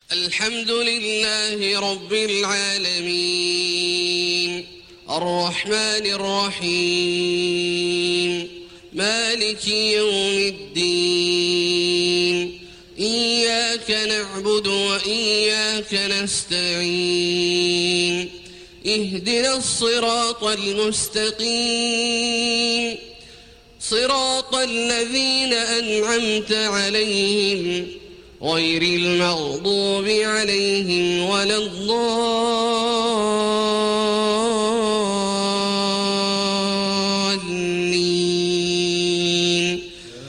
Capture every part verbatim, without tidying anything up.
الحمد لله رب العالمين الرحمن الرحيم مالك يوم الدين إياك نعبد وإياك نستعين اهدنا الصراط المستقيم صراط الذين أنعمت عليهم غير المغضوب عليهم ولا الضالين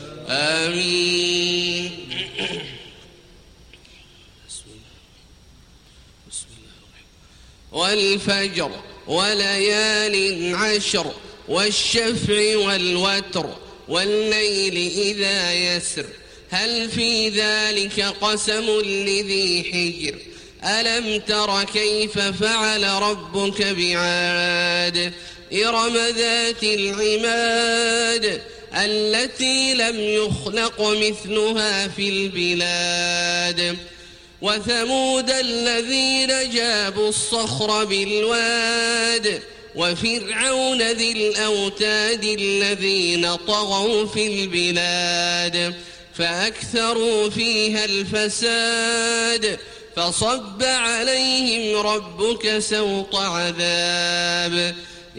آمين. والفجر وليال عشر والشفع والوتر والليل إذا يسر هل في ذلك قسم لذي حجر ألم تر كيف فعل ربك بعاد إرم ذات العماد التي لم يخلق مثلها في البلاد وثمود الذين جابوا الصخر بالواد وفرعون ذي الأوتاد الذين طغوا في البلاد فأكثروا فيها الفساد فصب عليهم ربك سوط عذاب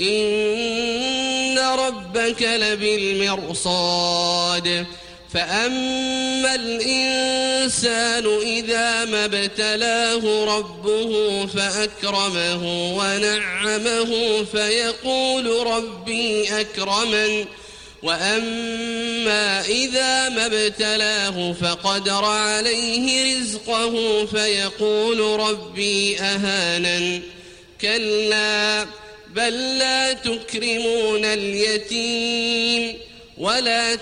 إن ربك لبالمرصاد فأما الإنسان إذا ما ابتلاه ربه فأكرمه ونعمه فيقول ربي أكرمن وأما إذا ما ابتلاه فقدر عليه رزقه فيقول ربي أهانن كلا بل لا تكرمون اليتيم ولا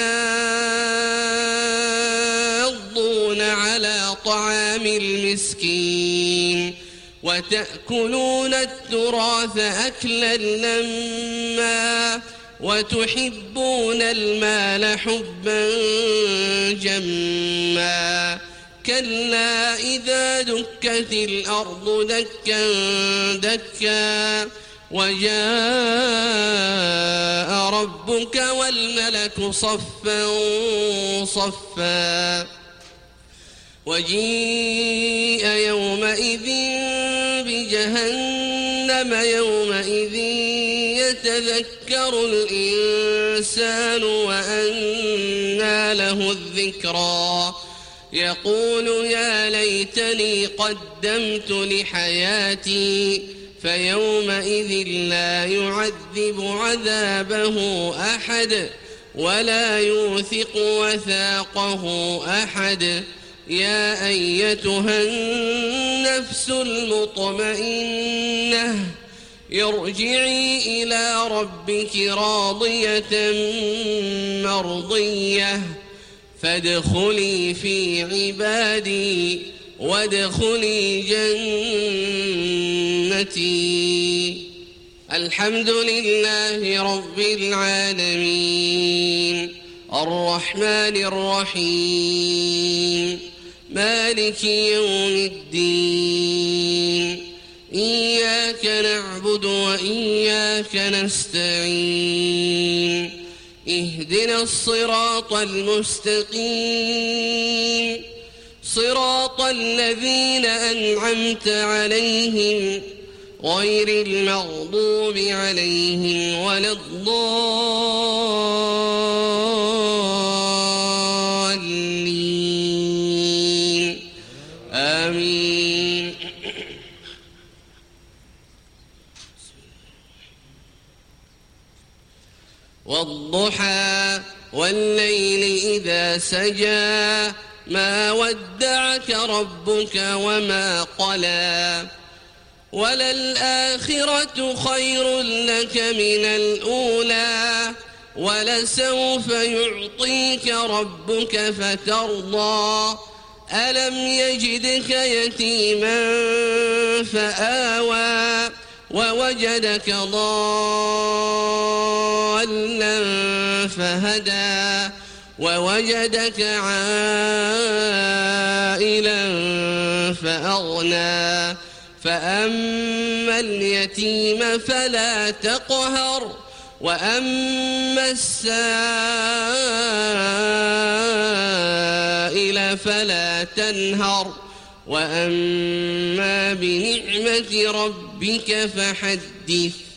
تحاضون على طعام المسكين وتأكلون التراث أكلا لما وتحبون المال حبا جما كلا إذا دكت الأرض دكا دكا وجاء ربك والملك صفا صفا وجيء يومئذ بجهنم يومئذ يتذكر الإنسان وأنى له الذكرى يقول يا ليتني قدمت لحياتي فيومئذ لا يعذب عذابه أحد ولا يوثق وثاقه أحد يا أيتها النفس المطمئنة ارجعي إلى ربك راضية مرضية فادخلي في عبادي وادخلي جنتي. الحمد لله رب العالمين الرحمن الرحيم مالك يوم الدين إياك نعبد وإياك نستعين اهدنا الصراط المستقيم صراط الذين أنعمت عليهم غير المغضوب عليهم ولا الضالين آمين. والضحى والليل إذا سجى ما ودعك ربك وما قلى وللآخرة خير لك من الأولى ولسوف يعطيك ربك فترضى ألم يجدك يتيما فآوى ووجدك ضالا فهدى ووجدك عائلا فأغنى فأما اليتيم فلا تقهر وأما السائل فلا تنهر وأما بنعمة ربك فحدث.